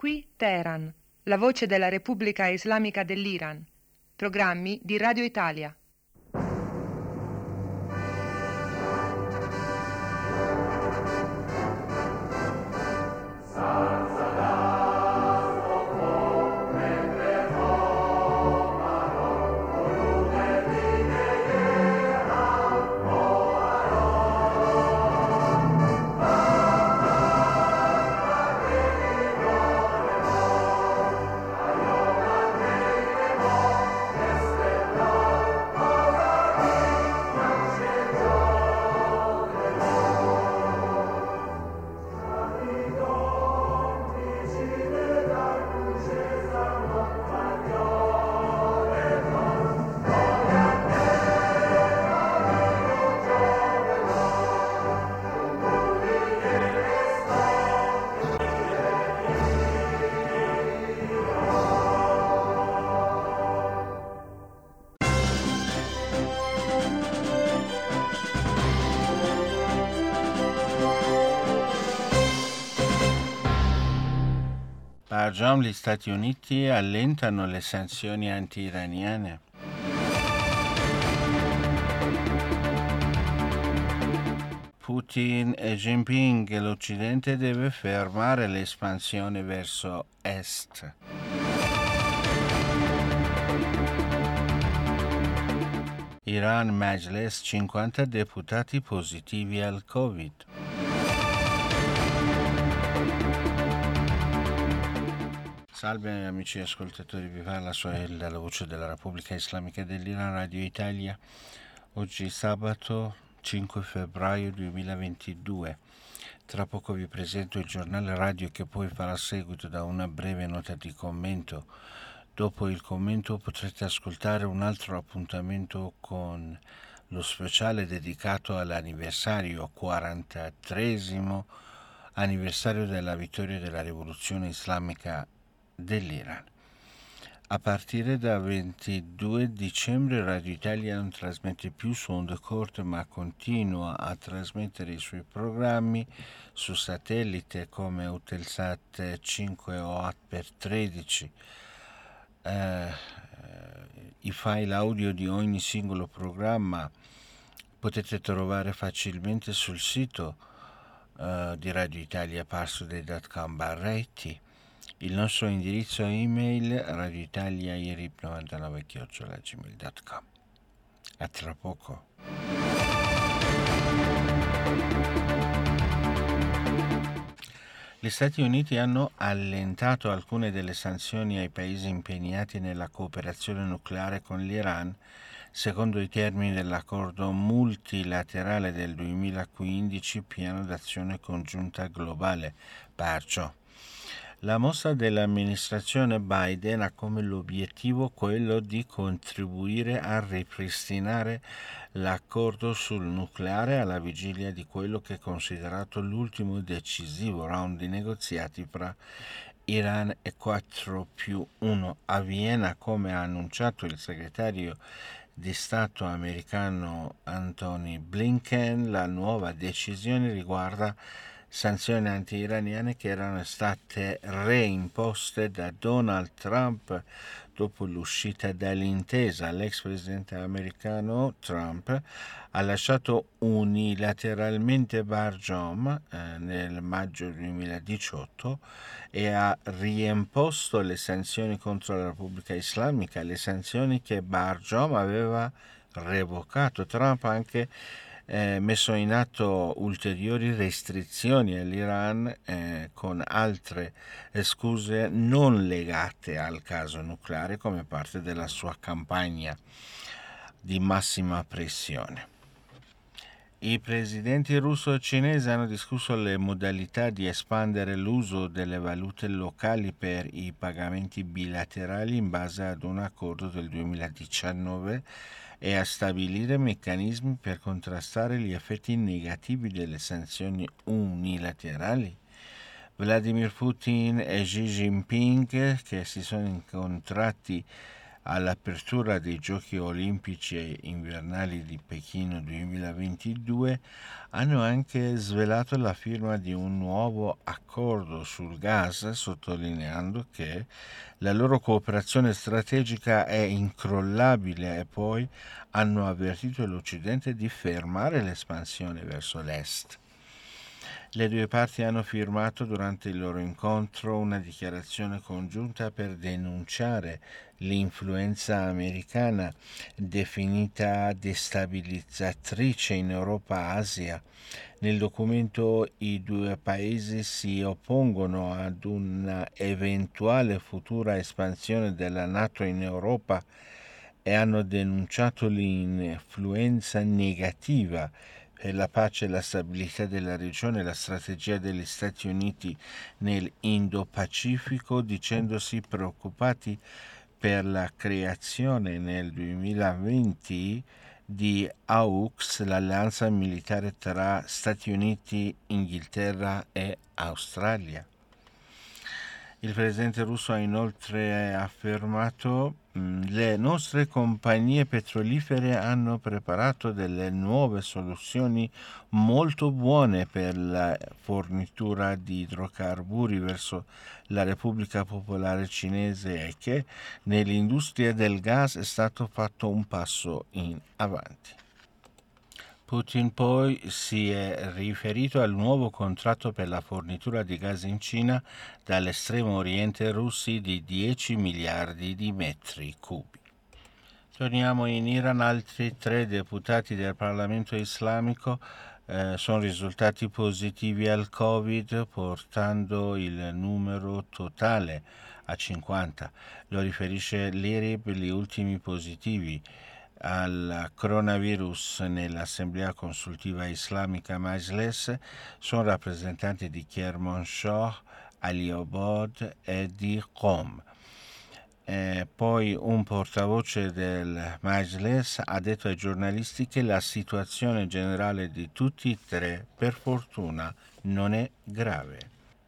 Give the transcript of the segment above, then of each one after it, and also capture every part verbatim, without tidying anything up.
Qui Teheran, la voce della Repubblica Islamica dell'Iran. Programmi di Radio Italia. Barjam, gli Stati Uniti allentano le sanzioni anti-iraniane. Putin e Jinping, l'Occidente deve fermare l'espansione verso est. Iran Majlis, cinquanta deputati positivi al Covid. Salve amici ascoltatori, vi parla Sohail dalla voce della Repubblica Islamica dell'Iran, Radio Italia. Oggi sabato cinque febbraio duemilaventidue. Tra poco vi presento il giornale radio che poi farà seguito da una breve nota di commento. Dopo il commento potrete ascoltare un altro appuntamento con lo speciale dedicato all'anniversario quarantatreesimo anniversario della vittoria della rivoluzione islamica dell'Iran. A partire da ventidue dicembre Radio Italia non trasmette più su onde corte, ma continua a trasmettere i suoi programmi su satellite come Eutelsat cinque o A per tredici. Eh, I file audio di ogni singolo programma potete trovare facilmente sul sito eh, di Radio Italia, parstoday punto com barra it. Il nostro indirizzo email radioitaliairip99 chiocciola gmail punto com. A tra poco. Gli Stati Uniti hanno allentato alcune delle sanzioni ai paesi impegnati nella cooperazione nucleare con l'Iran, secondo i termini dell'accordo multilaterale del duemilaquindici, piano d'azione congiunta globale, Barjam. La mossa dell'amministrazione Biden ha come l'obiettivo quello di contribuire a ripristinare l'accordo sul nucleare alla vigilia di quello che è considerato l'ultimo decisivo round di negoziati fra Iran e quattro più uno a Vienna, come ha annunciato il segretario di Stato americano Antony Blinken. La nuova decisione riguarda sanzioni anti-iraniane che erano state reimposte da Donald Trump dopo l'uscita dall'intesa. L'ex presidente americano Trump ha lasciato unilateralmente Barjam eh, nel maggio duemiladiciotto e ha riimposto le sanzioni contro la Repubblica Islamica, le sanzioni che Barjam aveva revocato. Trump ha anche Eh, messo in atto ulteriori restrizioni all'Iran eh, con altre scuse non legate al caso nucleare come parte della sua campagna di massima pressione. I presidenti russo e cinese hanno discusso le modalità di espandere l'uso delle valute locali per i pagamenti bilaterali in base ad un accordo del duemiladiciannove e a stabilire meccanismi per contrastare gli effetti negativi delle sanzioni unilaterali. Vladimir Putin e Xi Jinping, che si sono incontrati all'apertura dei Giochi olimpici invernali di Pechino duemilaventidue hanno anche svelato la firma di un nuovo accordo sul gas, sottolineando che la loro cooperazione strategica è incrollabile e poi hanno avvertito l'Occidente di fermare l'espansione verso l'est. Le due parti hanno firmato durante il loro incontro una dichiarazione congiunta per denunciare l'influenza americana, definita destabilizzatrice in Europa-Asia. Nel documento i due paesi si oppongono ad una eventuale futura espansione della NATO in Europa e hanno denunciato l'influenza negativa per la pace e la stabilità della regione e la strategia degli Stati Uniti nell'Indo-Pacifico, dicendosi preoccupati per la creazione nel duemilaventi di A U K S, l'alleanza militare tra Stati Uniti, Inghilterra e Australia. Il presidente russo ha inoltre affermato: le nostre compagnie petrolifere hanno preparato delle nuove soluzioni molto buone per la fornitura di idrocarburi verso la Repubblica Popolare Cinese e che nell'industria del gas è stato fatto un passo in avanti. Putin poi si è riferito al nuovo contratto per la fornitura di gas in Cina dall'estremo oriente russi di dieci miliardi di metri cubi. Torniamo in Iran. Altri tre deputati del Parlamento islamico eh, sono risultati positivi al Covid, portando il numero totale a cinquanta. Lo riferisce l'I R I B. Gli ultimi positivi al coronavirus nell'Assemblea Consultiva Islamica Majles sono rappresentanti di Kermanshah, Aliobad e di Qom. Eh, poi un portavoce del Majles ha detto ai giornalisti che la situazione generale di tutti e tre, per fortuna, non è grave.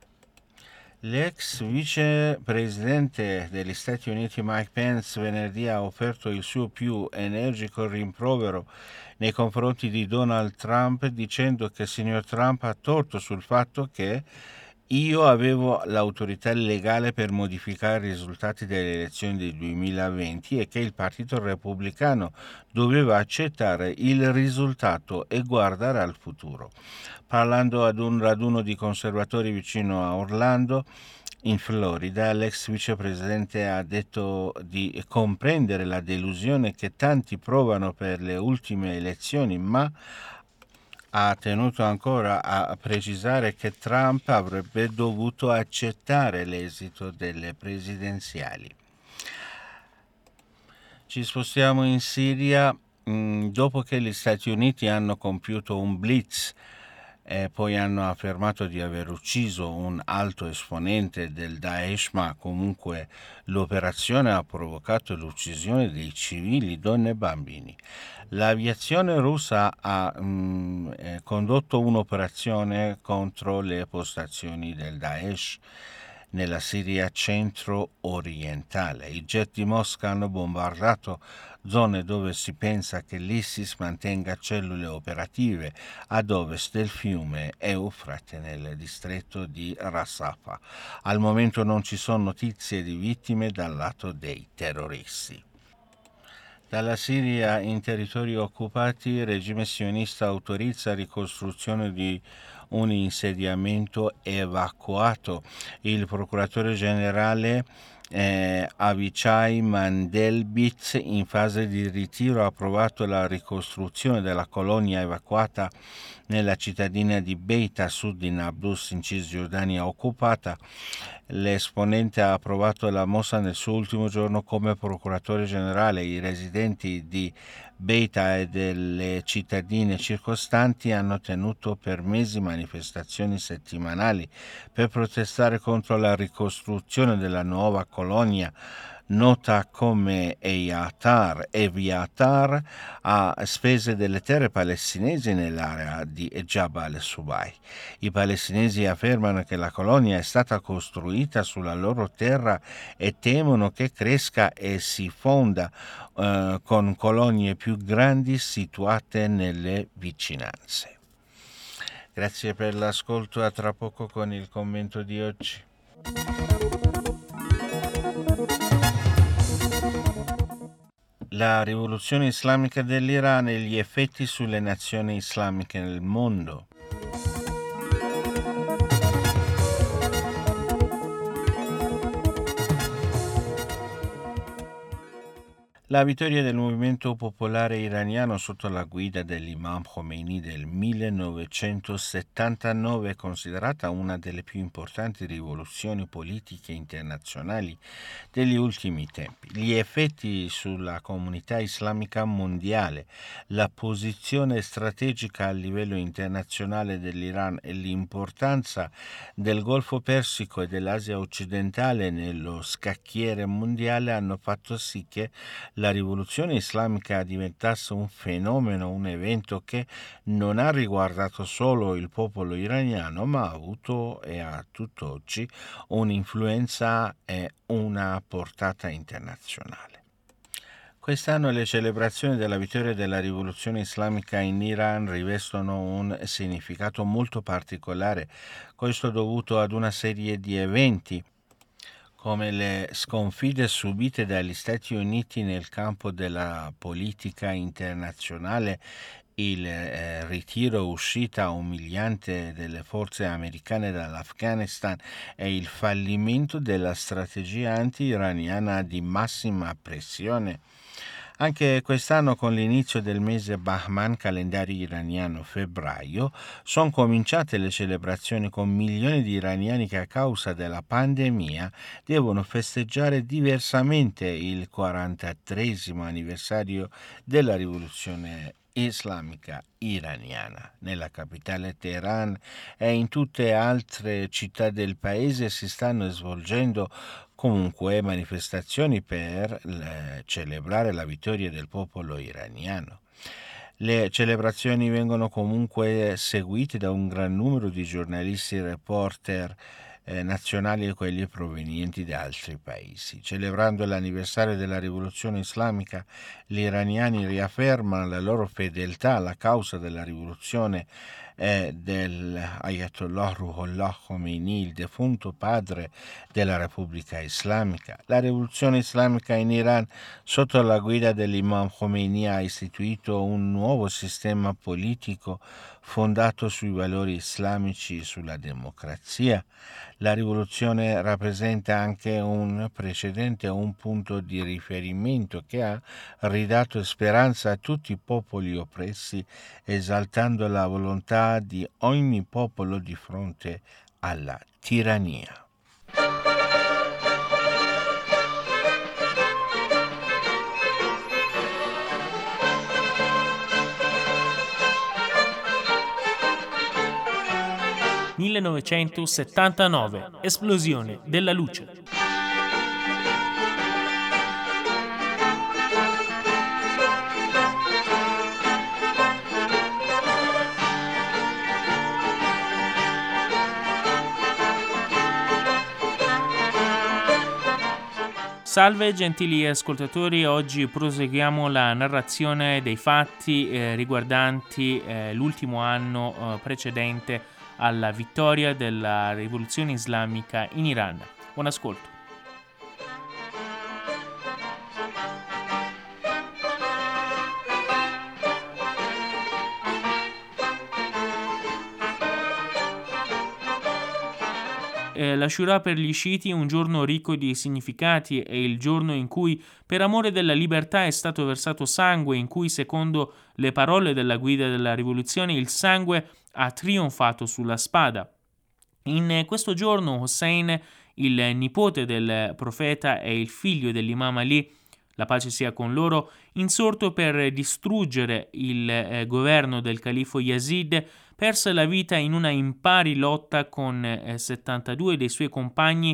L'ex vicepresidente degli Stati Uniti Mike Pence venerdì ha offerto il suo più energico rimprovero nei confronti di Donald Trump, dicendo che il signor Trump ha torto sul fatto che io avevo l'autorità legale per modificare i risultati delle elezioni del duemilaventi e che il Partito Repubblicano doveva accettare il risultato e guardare al futuro. Parlando ad un raduno di conservatori vicino a Orlando, in Florida, l'ex vicepresidente ha detto di comprendere la delusione che tanti provano per le ultime elezioni, ma ha tenuto ancora a precisare che Trump avrebbe dovuto accettare l'esito delle presidenziali. Ci spostiamo in Siria. Mh, dopo che gli Stati Uniti hanno compiuto un blitz e poi hanno affermato di aver ucciso un alto esponente del Daesh, ma comunque l'operazione ha provocato l'uccisione dei civili, donne e bambini. L'aviazione russa ha mh, eh, condotto un'operazione contro le postazioni del Daesh nella Siria centro-orientale. I jet di Mosca hanno bombardato zone dove si pensa che l'ISIS mantenga cellule operative ad ovest del fiume Eufrate nel distretto di Rafah. Al momento non ci sono notizie di vittime dal lato dei terroristi. Dalla Siria in territori occupati, il regime sionista autorizza la ricostruzione di un insediamento evacuato. Il procuratore generale eh, Avichai Mandelbit, in fase di ritiro, ha approvato la ricostruzione della colonia evacuata nella cittadina di Beit a sud di Nablus, in Cisgiordania occupata. L'esponente ha approvato la mossa nel suo ultimo giorno come procuratore generale. I residenti di Beita e delle cittadine circostanti hanno tenuto per mesi manifestazioni settimanali per protestare contro la ricostruzione della nuova colonia nota come Eyatar, Eviatar, a spese delle terre palestinesi nell'area di Jabal Subay. I palestinesi affermano che la colonia è stata costruita sulla loro terra e temono che cresca e si fonda eh, con colonie più grandi situate nelle vicinanze. Grazie per l'ascolto, a tra poco con il commento di oggi. La rivoluzione islamica dell'Iran e gli effetti sulle nazioni islamiche nel mondo. La vittoria del movimento popolare iraniano sotto la guida dell'Imam Khomeini del millenovecentosettantanove è considerata una delle più importanti rivoluzioni politiche internazionali degli ultimi tempi. Gli effetti sulla comunità islamica mondiale, la posizione strategica a livello internazionale dell'Iran e l'importanza del Golfo Persico e dell'Asia occidentale nello scacchiere mondiale hanno fatto sì che la rivoluzione islamica diventasse un fenomeno, un evento che non ha riguardato solo il popolo iraniano, ma ha avuto e ha tutt'oggi un'influenza e una portata internazionale. Quest'anno le celebrazioni della vittoria della rivoluzione islamica in Iran rivestono un significato molto particolare, questo dovuto ad una serie di eventi come le sconfitte subite dagli Stati Uniti nel campo della politica internazionale, il eh, ritiro uscita umiliante delle forze americane dall'Afghanistan e il fallimento della strategia anti-iraniana di massima pressione. Anche quest'anno, con l'inizio del mese Bahman, calendario iraniano febbraio, sono cominciate le celebrazioni con milioni di iraniani che a causa della pandemia devono festeggiare diversamente il quarantatreesimo anniversario della rivoluzione islamica iraniana. Nella capitale Teheran e in tutte altre città del paese si stanno svolgendo comunque manifestazioni per le, celebrare la vittoria del popolo iraniano. Le celebrazioni vengono comunque seguite da un gran numero di giornalisti e reporter eh, nazionali e quelli provenienti da altri paesi. Celebrando l'anniversario della rivoluzione islamica, gli iraniani riaffermano la loro fedeltà alla causa della rivoluzione eh, dell'Ayatollah Ruhollah Khomeini, il defunto padre della Repubblica Islamica. La rivoluzione islamica in Iran, sotto la guida dell'Imam Khomeini, ha istituito un nuovo sistema politico fondato sui valori islamici e sulla democrazia. La rivoluzione rappresenta anche un precedente, un punto di riferimento che ha ridato speranza a tutti i popoli oppressi, esaltando la volontà di ogni popolo di fronte alla tirannia. millenovecentosettantanove, esplosione della luce. Salve gentili ascoltatori, oggi proseguiamo la narrazione dei fatti eh, riguardanti eh, l'ultimo anno eh, precedente alla vittoria della rivoluzione islamica in Iran. Buon ascolto. La Shura per gli sciiti è un giorno ricco di significati, è il giorno in cui per amore della libertà è stato versato sangue, in cui secondo le parole della guida della rivoluzione il sangue ha trionfato sulla spada. In questo giorno Hossein, il nipote del profeta e il figlio dell'imam Ali, la pace sia con loro, insorto per distruggere il eh, governo del califo Yazid, perse la vita in una impari lotta con eh, settantadue dei suoi compagni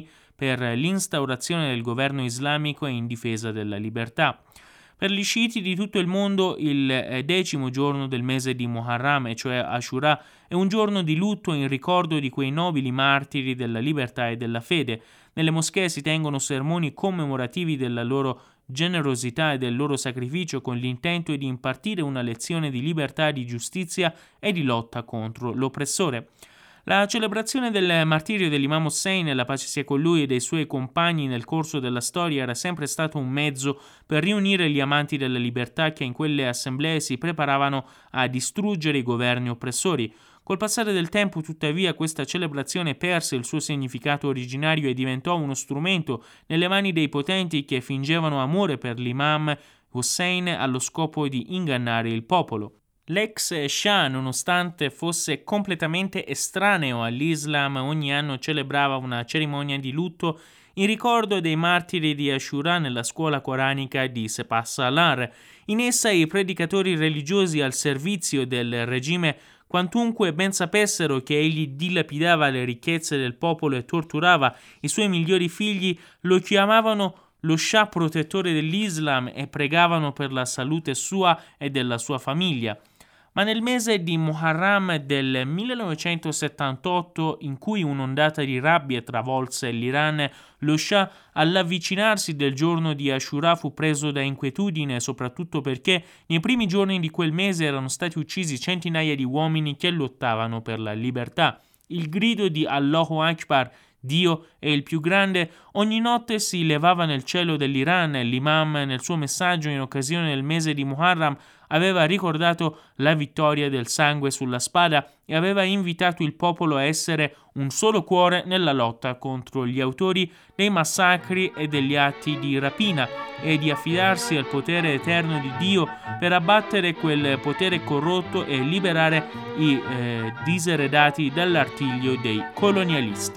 per l'instaurazione del governo islamico e in difesa della libertà. Per gli sciiti di tutto il mondo il decimo giorno del mese di Muharram, e cioè Ashura, è un giorno di lutto in ricordo di quei nobili martiri della libertà e della fede. Nelle moschee si tengono sermoni commemorativi della loro generosità e del loro sacrificio, con l'intento di impartire una lezione di libertà, di giustizia e di lotta contro l'oppressore. La celebrazione del martirio dell'Imam Hussein, la pace sia con lui, e dei suoi compagni nel corso della storia era sempre stato un mezzo per riunire gli amanti della libertà che in quelle assemblee si preparavano a distruggere i governi oppressori. Col passare del tempo, tuttavia, questa celebrazione perse il suo significato originario e diventò uno strumento nelle mani dei potenti che fingevano amore per l'Imam Hussein allo scopo di ingannare il popolo. L'ex Shah, nonostante fosse completamente estraneo all'Islam, ogni anno celebrava una cerimonia di lutto in ricordo dei martiri di Ashura nella scuola coranica di Sepah Salar. In essa i predicatori religiosi al servizio del regime, quantunque ben sapessero che egli dilapidava le ricchezze del popolo e torturava i suoi migliori figli, lo chiamavano lo Shah protettore dell'Islam e pregavano per la salute sua e della sua famiglia. Ma nel mese di Muharram del millenovecentosettantotto, in cui un'ondata di rabbia travolse l'Iran, lo Shah, all'avvicinarsi del giorno di Ashura, fu preso da inquietudine, soprattutto perché nei primi giorni di quel mese erano stati uccisi centinaia di uomini che lottavano per la libertà. Il grido di Allahu Akbar, Dio è il più grande, ogni notte si levava nel cielo dell'Iran. L'imam, nel suo messaggio in occasione del mese di Muharram, aveva ricordato la vittoria del sangue sulla spada e aveva invitato il popolo a essere un solo cuore nella lotta contro gli autori dei massacri e degli atti di rapina e di affidarsi al potere eterno di Dio per abbattere quel potere corrotto e liberare i eh, diseredati dall'artiglio dei colonialisti.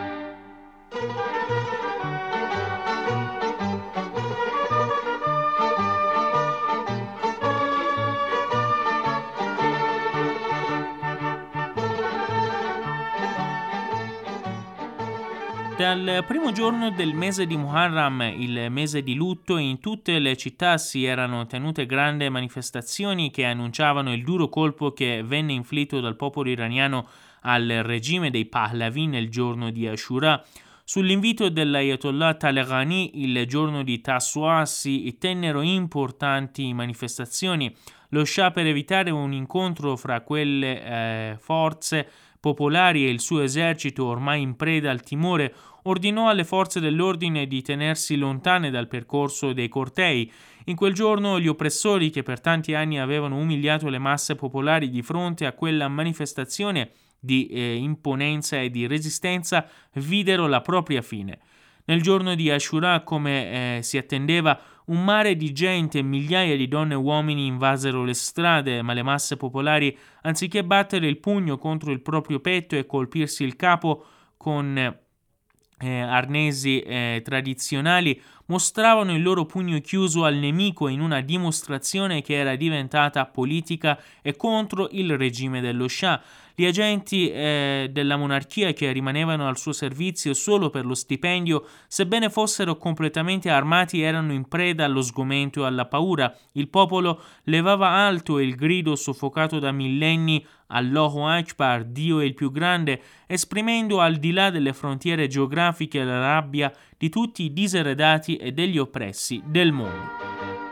Dal primo giorno del mese di Muharram, il mese di lutto, in tutte le città si erano tenute grandi manifestazioni che annunciavano il duro colpo che venne inflitto dal popolo iraniano al regime dei Pahlavi nel giorno di Ashura. Sull'invito dell'Ayatollah Taleghani, il giorno di Tasu'a si tennero importanti manifestazioni. Lo Shah, per evitare un incontro fra quelle eh, forze popolari e il suo esercito ormai in preda al timore, ordinò alle forze dell'ordine di tenersi lontane dal percorso dei cortei. In quel giorno gli oppressori, che per tanti anni avevano umiliato le masse popolari di fronte a quella manifestazione di eh, imponenza e di resistenza, videro la propria fine. Nel giorno di Ashura, come eh, si attendeva, un mare di gente, migliaia di donne e uomini invasero le strade, ma le masse popolari, anziché battere il pugno contro il proprio petto e colpirsi il capo con eh, arnesi eh, tradizionali, mostravano il loro pugno chiuso al nemico in una dimostrazione che era diventata politica e contro il regime dello Shah. Gli agenti eh, della monarchia che rimanevano al suo servizio solo per lo stipendio, sebbene fossero completamente armati, erano in preda allo sgomento e alla paura. Il popolo levava alto il grido soffocato da millenni Allahu Akbar, Dio è il più grande, esprimendo al di là delle frontiere geografiche la rabbia di tutti i diseredati e degli oppressi del mondo.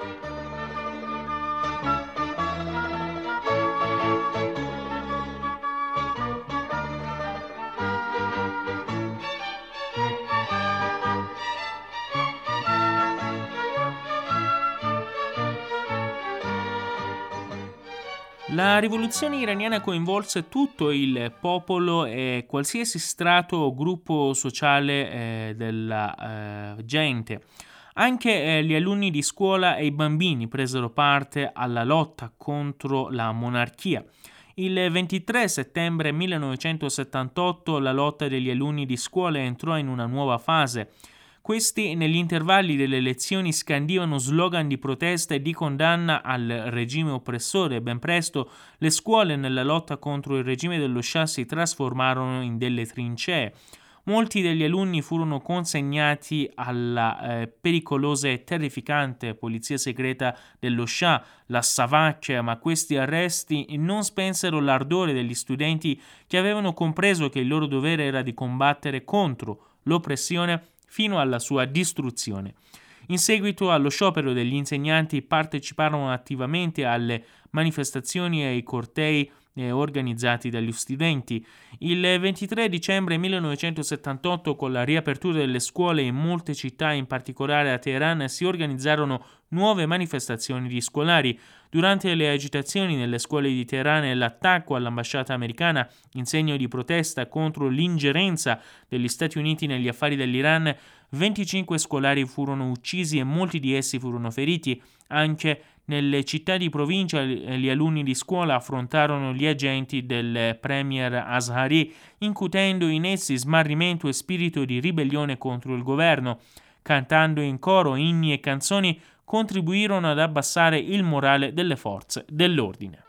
La rivoluzione iraniana coinvolse tutto il popolo e qualsiasi strato o gruppo sociale eh, della eh, gente. Anche eh, gli alunni di scuola e i bambini presero parte alla lotta contro la monarchia. Il ventitré settembre millenovecentosettantotto la lotta degli alunni di scuola entrò in una nuova fase. Questi, negli intervalli delle lezioni, scandivano slogan di protesta e di condanna al regime oppressore. Ben presto le scuole nella lotta contro il regime dello Shah si trasformarono in delle trincee. Molti degli alunni furono consegnati alla eh, pericolosa e terrificante polizia segreta dello Shah, la Savak, ma questi arresti non spensero l'ardore degli studenti che avevano compreso che il loro dovere era di combattere contro l'oppressione fino alla sua distruzione. In seguito allo sciopero degli insegnanti parteciparono attivamente alle manifestazioni e ai cortei eh, organizzati dagli studenti. Il ventitré dicembre millenovecentosettantotto, con la riapertura delle scuole in molte città, in particolare a Teheran, si organizzarono nuove manifestazioni di scolari. Durante le agitazioni nelle scuole di Teheran e l'attacco all'ambasciata americana in segno di protesta contro l'ingerenza degli Stati Uniti negli affari dell'Iran, venticinque scolari furono uccisi e molti di essi furono feriti. Anche nelle città di provincia gli alunni di scuola affrontarono gli agenti del premier Azhari, incutendo in essi smarrimento e spirito di ribellione contro il governo. Cantando in coro inni e canzoni, contribuirono ad abbassare il morale delle forze dell'ordine.